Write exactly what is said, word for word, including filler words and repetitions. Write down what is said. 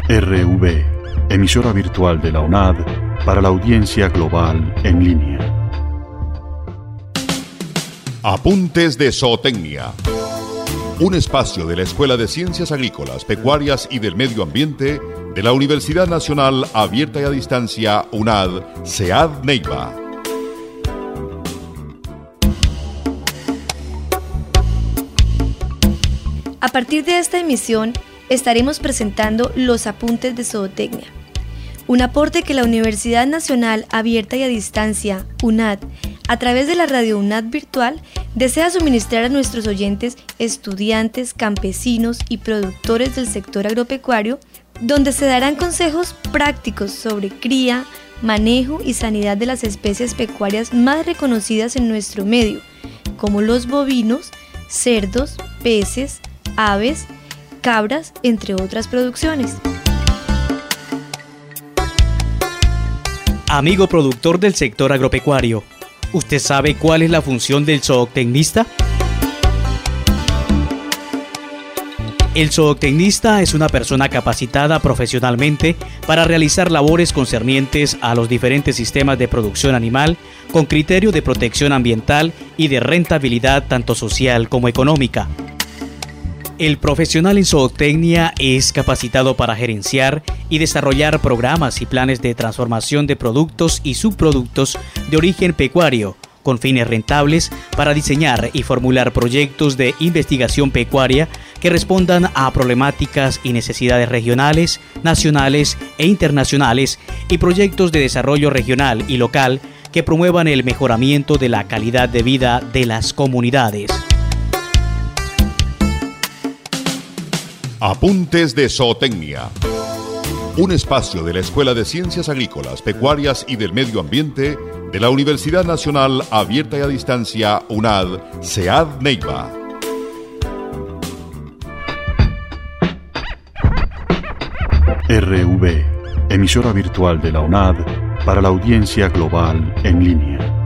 R V, emisora virtual de la UNAD para la audiencia global en línea. Apuntes de Zootecnia. Un espacio de la Escuela de Ciencias Agrícolas, Pecuarias y del Medio Ambiente de la Universidad Nacional Abierta y a Distancia UNAD, SEAD Neiva. A partir de esta emisión, estaremos presentando los Apuntes de Zootecnia, un aporte que la Universidad Nacional Abierta y a Distancia, UNAD, a través de la Radio UNAD Virtual, desea suministrar a nuestros oyentes, estudiantes, campesinos y productores del sector agropecuario, donde se darán consejos prácticos sobre cría, manejo y sanidad de las especies pecuarias más reconocidas en nuestro medio, como los bovinos, cerdos, peces, aves, cabras, entre otras producciones. Amigo productor del sector agropecuario, ¿usted sabe cuál es la función del zootecnista? El zootecnista es una persona capacitada profesionalmente para realizar labores concernientes a los diferentes sistemas de producción animal con criterio de protección ambiental y de rentabilidad tanto social como económica. El profesional en zootecnia es capacitado para gerenciar y desarrollar programas y planes de transformación de productos y subproductos de origen pecuario con fines rentables para diseñar y formular proyectos de investigación pecuaria que respondan a problemáticas y necesidades regionales, nacionales e internacionales y proyectos de desarrollo regional y local que promuevan el mejoramiento de la calidad de vida de las comunidades. Apuntes de Zootecnia. Un espacio de la Escuela de Ciencias Agrícolas, Pecuarias y del Medio Ambiente de la Universidad Nacional Abierta y a Distancia UNAD, SEAD Neiva. R V, emisora virtual de la UNAD para la audiencia global en línea.